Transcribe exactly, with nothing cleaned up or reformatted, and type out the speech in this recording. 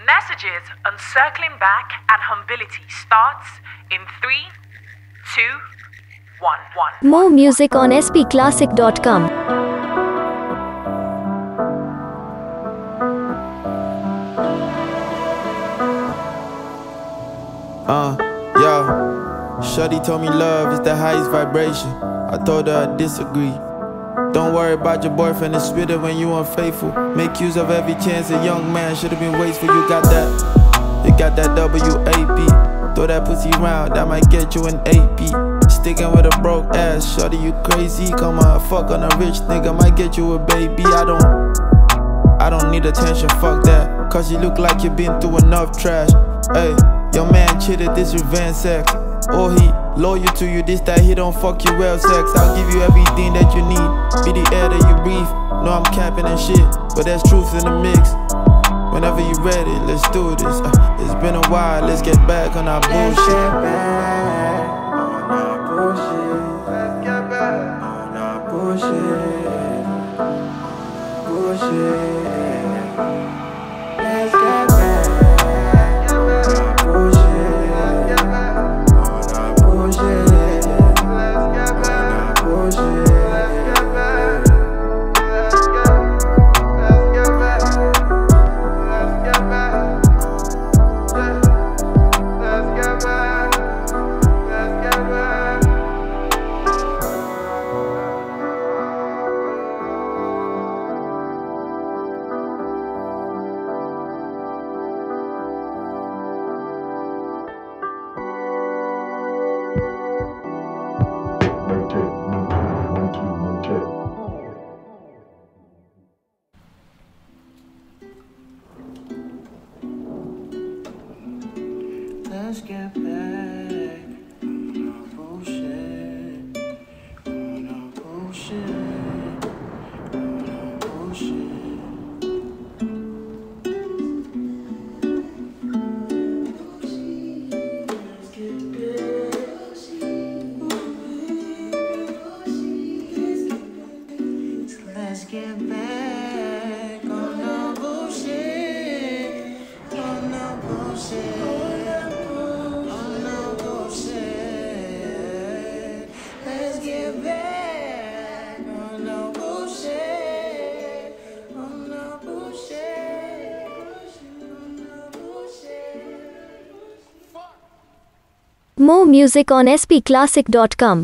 Messages on circling back and humility starts in three, two, one, one. More music on s p classic dot com. Uh, yo, Shorty told me love is the highest vibration. I told her I disagree. Don't worry about your boyfriend, it's sweeter when you unfaithful. Make use of every chance, a young man should've been wasteful. You got that, you got that W A P. Throw that pussy round, that might get you an A P. Sticking with a broke ass, shorty you crazy. Come on, fuck on a rich nigga, might get you a baby. I don't, I don't need attention, fuck that. Cause you look like you been through enough trash. Hey, your man cheated, this revenge sex. Or he loyal to you, this that he don't fuck you well sex. I'll give you everything that you need, be the air that you breathe. No, I'm capping and shit, but there's truth in the mix. Whenever you ready, let's do this. uh, It's been a while, let's get back on our bullshit. Let's get back on our bullshit. Let's get back on our bullshit. Bullshit. Let's get back on our bullshit. Let's get back on our bullshit, on our bullshit, on our bullshit. Let's get back, let's get back on our bullshit, on our bullshit. More music on s p classic dot com.